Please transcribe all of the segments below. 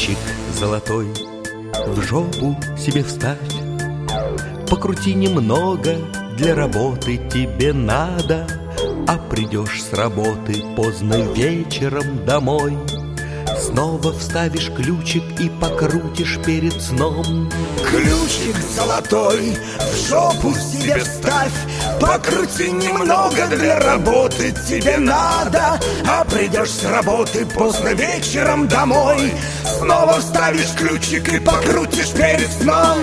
Ключик золотой в жопу себе вставь, покрути немного, для работы тебе надо. А придешь с работы поздно вечером домой, снова вставишь ключик и покрутишь перед сном. Ключик золотой в жопу себе вставь, покрути немного, для работы тебе надо. А придешь с работы поздно вечером домой, снова вставишь ключик и покрутишь перед сном.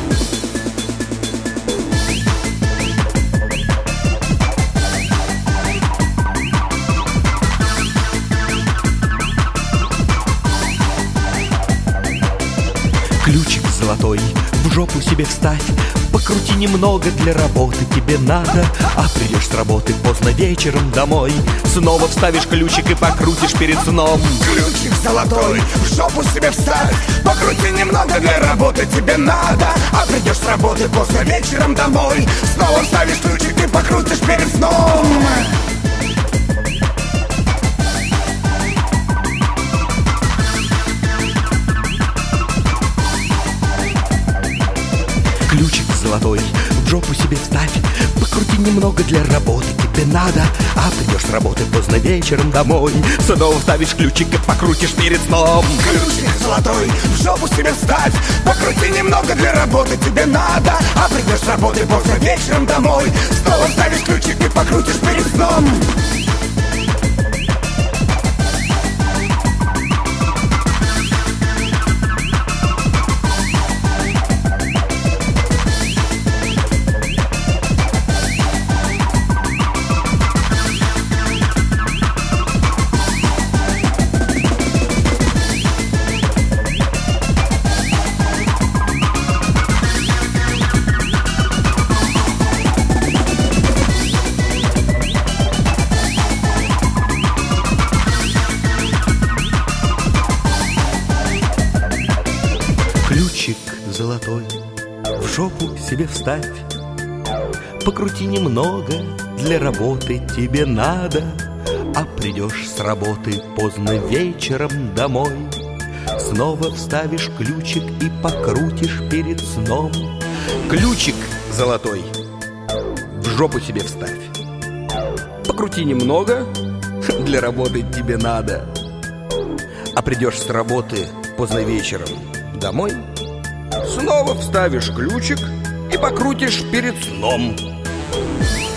Ключик золотой в жопу себе вставь, покрути немного, для работы тебе надо. А придешь с работы поздно вечером домой, снова вставишь ключик и покрутишь перед сном. Ключик золотой в жопу себе вставь, покрути немного, для работы тебе надо. А придешь с работы поздно вечером домой, снова вставишь ключик и покрутишь перед сном. Ключик золотой в жопу себе вставь, покрути немного, для работы тебе надо. А придешь с работы поздно вечером домой, снова вставишь ключик и покрутишь перед сном. Ключик золотой в жопу себе вставь, покрути немного, для работы тебе надо. А придешь с работы поздно вечером домой, снова вставишь ключик и покрутишь перед сном. Ключик золотой в жопу себе вставь, покрути немного, для работы тебе надо. А придешь с работы поздно вечером домой, снова вставишь ключик и покрутишь перед сном. Ключик золотой в жопу себе вставь, покрути немного, для работы тебе надо. А придешь с работы поздно вечером домой, снова вставишь ключик и покрутишь перед сном.